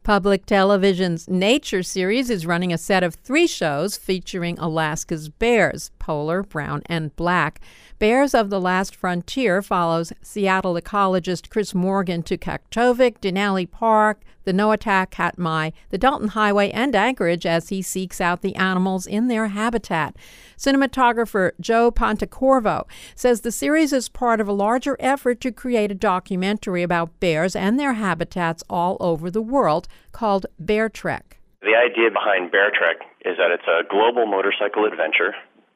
Public Television's Nature series is running a set of 3 shows featuring Alaska's bears, polar, brown, and black. Bears of the Last Frontier follows Seattle ecologist Chris Morgan to Kaktovik, Denali Park, the Noatak, Katmai, the Dalton Highway, and Anchorage as he seeks out the animals in their habitat. Cinematographer Joe Pontecorvo says the series is part of a larger effort to create a documentary about bears and their habitats all over the world called Bear Trek. The idea behind Bear Trek is that it's a global motorcycle adventure.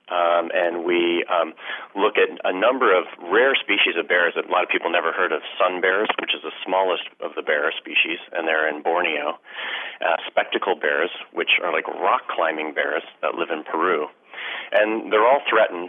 And we look at a number of rare species of bears that a lot of people never heard of. Sun bears, which is the smallest of the bear species, and they're in Borneo. Spectacle bears, which are like rock-climbing bears that live in Peru. And they're all threatened,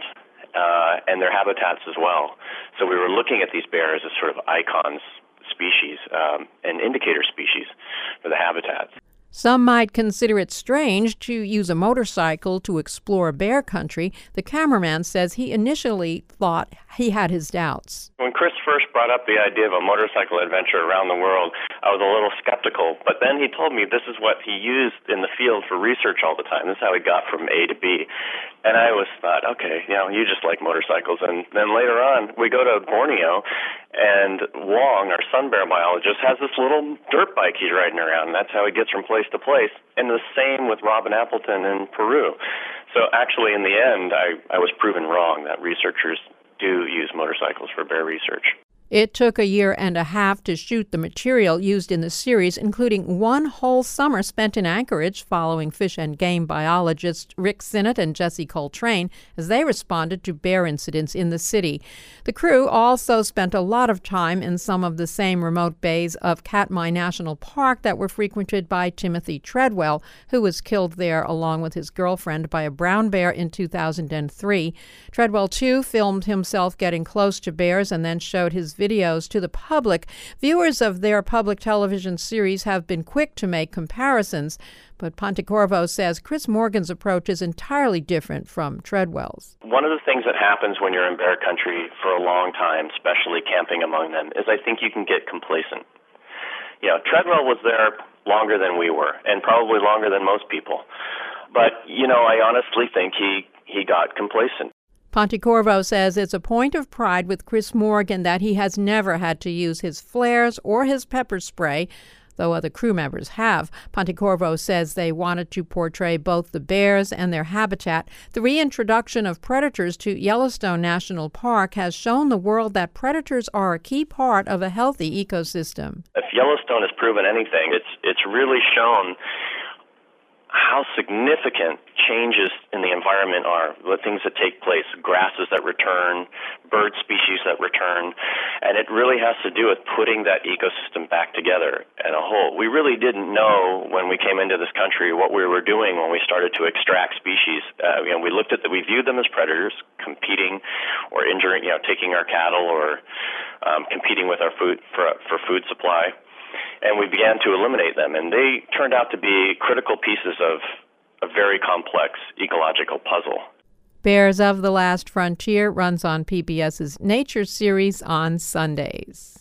and their habitats as well. So we were looking at these bears as sort of icons species and indicator species for the habitats. Some might consider it strange to use a motorcycle to explore bear country. The cameraman says he initially thought he had his doubts. When Chris first brought up the idea of a motorcycle adventure around the world, I was a little skeptical. But then he told me this is what he used in the field for research all the time. This is how he got from A to B. And I always thought, okay, you just like motorcycles. And then later on, we go to Borneo, and Wong, our sun bear biologist, has this little dirt bike he's riding around. And that's how he gets from place to place. And the same with Robin Appleton in Peru. So actually, in the end, I was proven wrong that researchers do use motorcycles for bear research. It took a year and a half to shoot the material used in the series, including 1 whole summer spent in Anchorage following fish and game biologists Rick Sinnott and Jesse Coltrane as they responded to bear incidents in the city. The crew also spent a lot of time in some of the same remote bays of Katmai National Park that were frequented by Timothy Treadwell, who was killed there along with his girlfriend by a brown bear in 2003. Treadwell, too, filmed himself getting close to bears and then showed his videos to the public. Viewers of their public television series have been quick to make comparisons, but Pontecorvo says Chris Morgan's approach is entirely different from Treadwell's. One of the things that happens when you're in bear country for a long time, especially camping among them, is I think you can get complacent. Treadwell was there longer than we were, and probably longer than most people. But, I honestly think he got complacent. Pontecorvo says it's a point of pride with Chris Morgan that he has never had to use his flares or his pepper spray, though other crew members have. Pontecorvo says they wanted to portray both the bears and their habitat. The reintroduction of predators to Yellowstone National Park has shown the world that predators are a key part of a healthy ecosystem. If Yellowstone has proven anything, it's really shown how significant changes in the environment are, the things that take place, grasses that return, bird species that return, and it really has to do with putting that ecosystem back together in a whole. We really didn't know when we came into this country what we were doing when we started to extract species. We viewed them as predators, competing or injuring, taking our cattle or competing with our food for food supply. And we began to eliminate them, and they turned out to be critical pieces of a very complex ecological puzzle. Bears of the Last Frontier runs on PBS's Nature series on Sundays.